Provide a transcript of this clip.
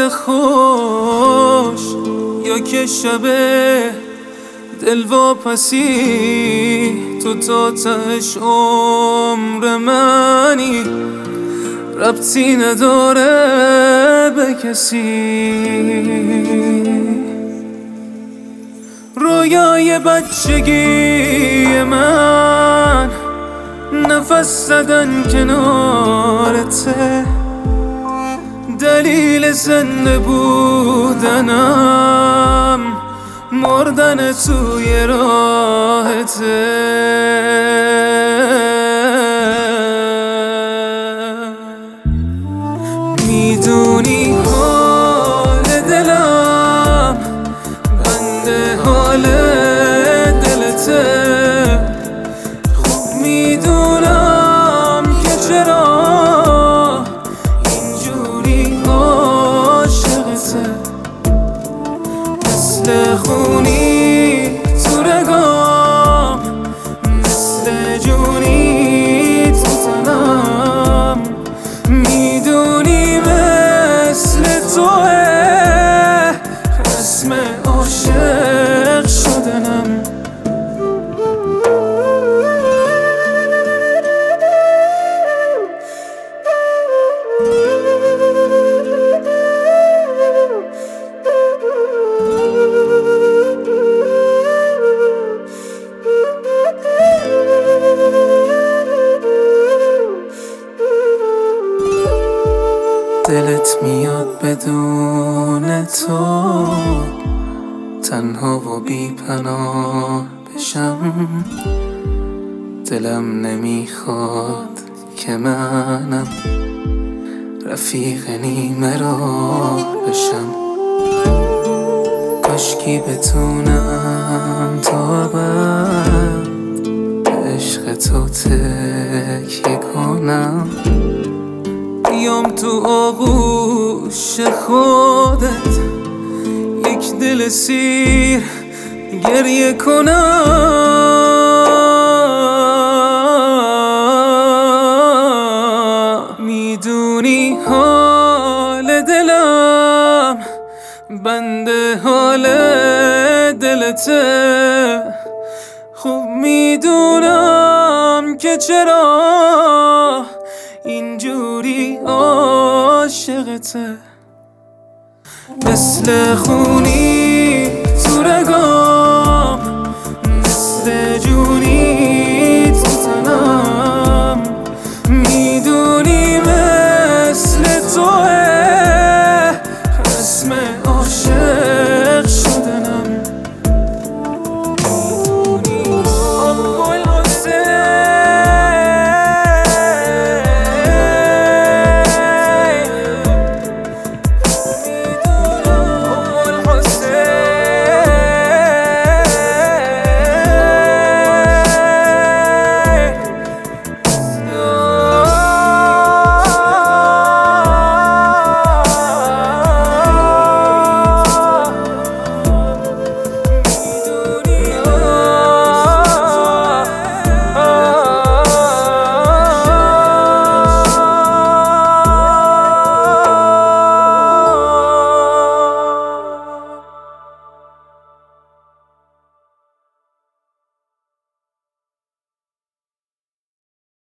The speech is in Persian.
خوش یا که شبه دلواپسی تو تا تهش عمر منی ربطی نداره به کسی. رویای بچگی من نفس زدن کنارته، دلیل زنده بودنم مردن توی راهته. میدونی حال دلم بنده حال دلته، خوب میدونم که چرا اینجوری عاشقته. مثل خونی تو رگام، مثل جونی تو تنم، میدونی مثل توه رسم عاشق شدنم. دلت میاد بدون تو تنها و بی پناه بشم، دلم نمیخواد که منم رفیق نیمه راه بشم. کاشکی بتونم تا ابد به عشق تو تکیه کنم، بیام تو آغوش خودت یک دل سیر گریه کنم. میدونی حال دلم بنده حال دلته، خوب میدونم که چرا اینجوری عاشقته. مثل خونی تو رگام،